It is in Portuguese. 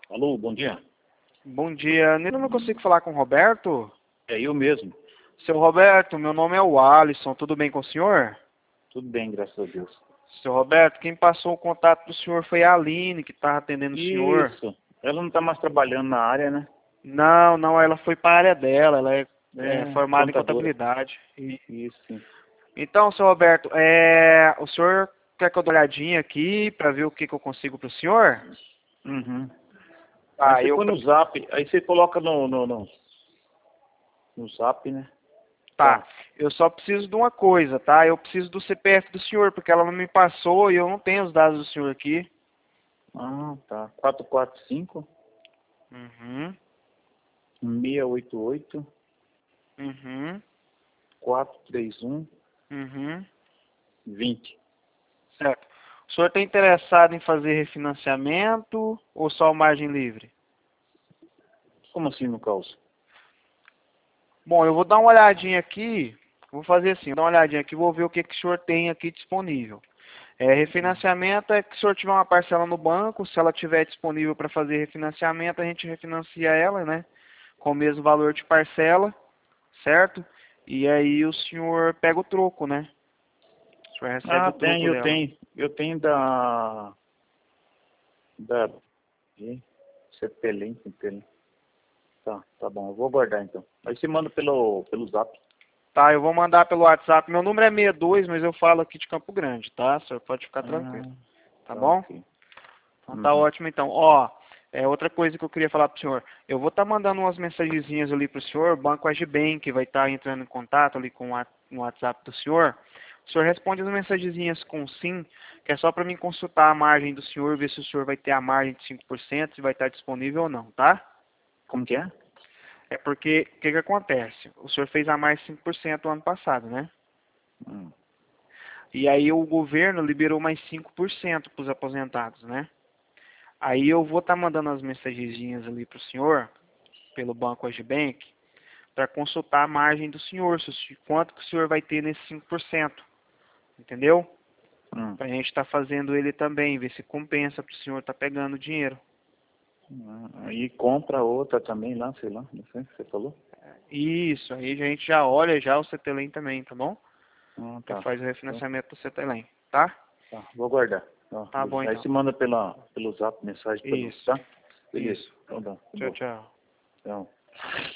Alô, bom dia. Bom dia. Eu não consigo falar com o Roberto? É eu mesmo. Seu Roberto, meu nome é o Alisson. Tudo bem com o senhor? Tudo bem, graças a Deus. Seu Roberto, quem passou o contato do senhor foi a Aline, que estava atendendo o senhor. Isso. Ela não está mais trabalhando na área, né? Não, ela foi para a área dela. Ela é É, formada em contadora. contabilidade. Isso, sim. Então, seu Roberto, o senhor quer que eu dê uma olhadinha aqui para ver o que eu consigo para o senhor? Uhum. Aí Tá, você põe no zap, aí você coloca no zap, né? tá. Tá. Eu só preciso de uma coisa, tá? Eu preciso do CPF do senhor, porque ela não me passou e eu não tenho os dados do senhor aqui. Ah, tá. 445 Uhum. 688 Uhum. 431 Uhum. 20. Certo. O senhor está interessado em fazer refinanciamento ou só margem livre? Como assim no caos? Bom, eu vou dar uma olhadinha aqui. Vou fazer assim, vou dar uma olhadinha aqui, vou ver o que, que o senhor tem aqui disponível. Refinanciamento é que se o senhor tiver uma parcela no banco, se ela tiver disponível para fazer refinanciamento, a gente refinancia ela, né? Com o mesmo valor de parcela, certo? E aí o senhor pega o troco, né? O senhor recebe Ah, o troco eu dela. tenho. Eu tenho da Cepelin. Tá bom. Eu vou guardar então. Aí você manda pelo zap. Tá, eu vou mandar pelo WhatsApp. Meu número é 62, mas eu falo aqui de Campo Grande, tá? O senhor pode ficar tranquilo. Ah, Tá tá bom? ok. Então tá Uhum. ótimo então. Ó, outra coisa que eu queria falar pro senhor. Eu vou estar mandando umas mensagenzinhas ali pro senhor, o Banco Agibank vai estar entrando em contato ali com no WhatsApp do senhor. O senhor responde as mensagenzinhas com sim, que é só para mim consultar a margem do senhor, ver se o senhor vai ter a margem de 5%, se vai estar disponível ou não, tá? Como que é? É porque, o que que acontece? O senhor fez a mais 5% ano passado, né? Hum. E aí o governo liberou mais 5% para os aposentados, né? Aí eu vou estar mandando as mensagenzinhas ali para o senhor, pelo Banco Agibank, para consultar a margem do senhor, quanto que o senhor vai ter nesse 5%, entendeu? Hum. Para a gente estar fazendo ele também, ver se compensa para o senhor estar pegando o dinheiro. Aí compra outra também lá, sei lá, não sei o que você falou. Isso, aí a gente já olha já o CTLM também, tá bom? Ah, Já tá. faz o Então, refinanciamento do CTLM, tá? tá. Vou guardar. Tá, Tá bom beleza. Aí então. você manda pelo zap, mensagem pelo, Isso, tá? Beleza. isso. Então tá Tchau, bom. tchau. Então.